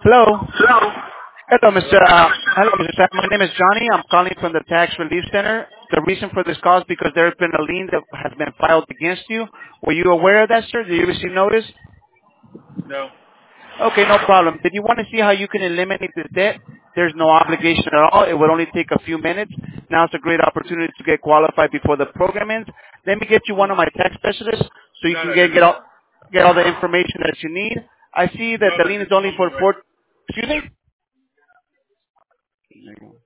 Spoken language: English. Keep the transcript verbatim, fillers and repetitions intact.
Hello. Hello. Hello, Mister Uh, hello, Mister Sam. My name is Johnny. I'm calling from the Tax Relief Center. The reason for this call is because there has been a lien that has been filed against you. Were you aware of that, sir? Did you receive notice? No. Okay, no problem. Did you want to see how you can eliminate this debt? There's no obligation at all. It would only take a few minutes. Now it's a great opportunity to get qualified before the program ends. Let me get you one of my tax specialists so you No, can no, get you're get good. all get all the information that you need. I see that No, the no, lien is just only call me for right. four. Excuse me.